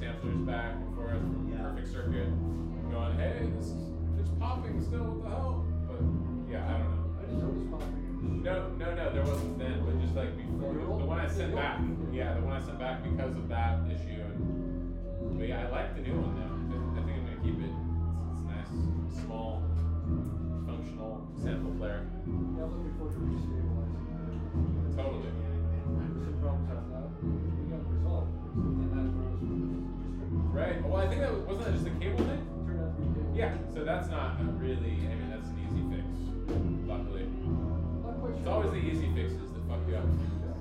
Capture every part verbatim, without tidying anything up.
samplers back and forth from Yeah. Perfect Circuit, going, hey, this is it's popping still. What the hell? But yeah, I don't know. I didn't notice popping. No, no, no, there wasn't then, but just like before, the one I sent back, yeah, the one I sent back because of that issue. And but yeah, I like the new one though. I think I'm gonna keep it. It's, it's nice, small, functional sample player. Yeah, I'm looking forward to restabilizing. Totally. There's some problems I thought we got resolved. So then that's where I was restricted. Right. Well, I think that was, wasn't that just a cable thing? Turned out to be good. Yeah. So that's not a really. I mean, that's an easy fix. Luckily, Not quite it's sure. always the easy fixes that fuck you up.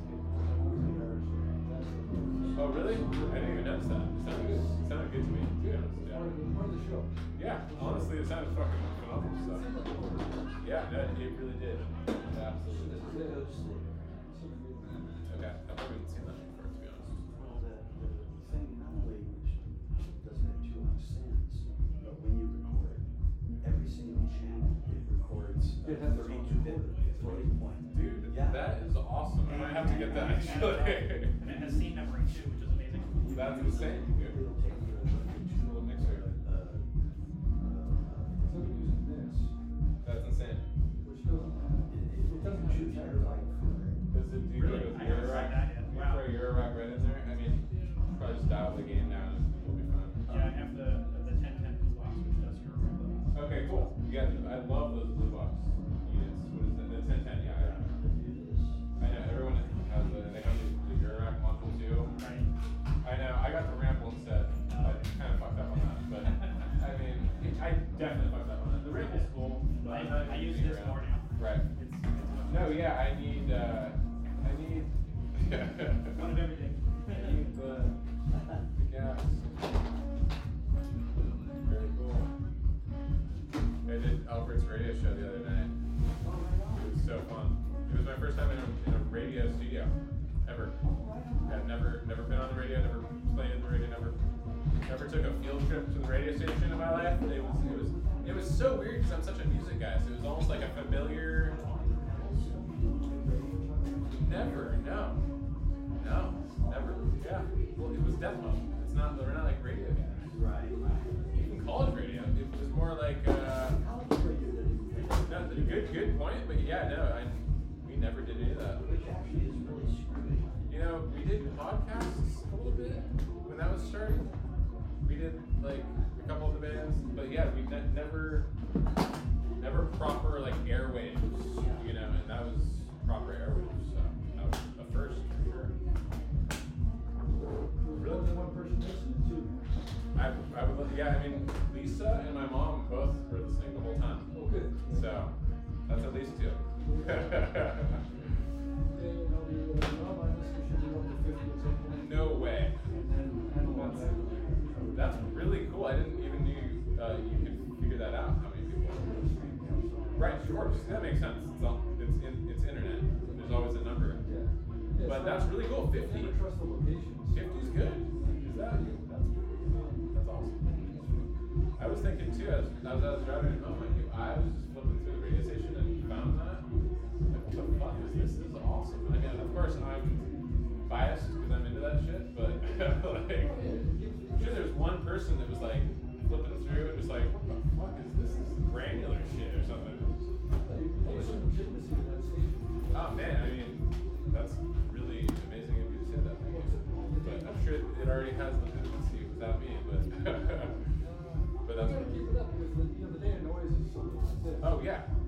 Oh, really? I didn't even notice that. It sounded good. It sounded good to me, to be honest. Part Yeah. of the, part of the show. Yeah, honestly, it sounded fucking phenomenal. So. Yeah, no, it really did. It absolutely This did. is it. Okay, I've never even seen that before, to be honest. Well, the, the thing not only which doesn't have too much sense, but when you record, every single channel, it records It has its own thirty-two bit floating point. Dude, Yeah. that is awesome. I might have to get that actually. And it has scene numbering too, which is amazing. That's insane, dude. It'll take you to Cute little mixer. uh, So we're using this, That's insane. which doesn't, it doesn't choose your life. Does it do Really? you I throw haven't tried Eurorack? that yet. You Wow. throw Eurorack right in there? I mean, probably just dial the gain down and you'll be fine. Yeah, I have the the ten ten blue box, which does your uh, Okay, cool. Yeah, I love those blue box units. What is that? The ten ten, yeah, yeah. I know everyone has the, they have the, the Eurorack module too. right. I know, I got the Ramble instead. I kind of fucked up on that, but I mean, I definitely fucked up on that. The Ramble's cool. But I, I'm not I even use using this it more around. now. Right. It's, it's No, yeah, I need, uh, I need, one of everything. I need the, the gas. Very cool. I did Albert's radio show the other night. It was so fun. It was my first time in a, in a radio studio, ever. I've never, never been on the radio, never played in the radio, never, never took a field trip to the radio station in my life. It was, it was, it was so weird because I'm such a music guy. So it was almost like a familiar. Never, no, no, never. Yeah, well, it was demo. It's not. We're not like radio guys. right, right. Even college radio, it was more like. Uh, no, good, good point. But yeah, no, I, we never did any of that. Which actually is really screwy. You know, we did podcasts a little bit when that was starting. We did like a couple of the bands, but yeah, we ne- never, never proper like airwaves. You know, and that was proper airwaves. So that was a first for sure. There's only one person listening too. I, I would, li- yeah, I mean, Lisa and my mom both were listening the whole time. Oh, good. So that's at least two. Yeah, you know, the, uh, online listeners should be up to fifty at some point. No way. And then, and all that. That's really cool. I didn't even knew uh, you could figure that out. How many people? Right, of course. That makes sense. It's all, it's in, it's internet. There's always a number. Yeah. Yeah, But so that's really cool. I fifty. never trust the locations. fifty's good. Is that? That's that's awesome. I was thinking too as, as I was driving home, like I was just flipping through the radio station and found that. Like, what the fuck is this? This is awesome. I mean, of course I'm biased because I'm into that shit, but like, I'm sure there's one person that was like flipping through and just like, what the fuck is this? This is granular shit or something. There's some legitimacy to that station. Oh man, I mean, that's really amazing of you to say that. Thank you. But I'm sure it already has legitimacy without me, but but You that's gotta keep it up because the, you know, the day of noise is something like this. oh yeah,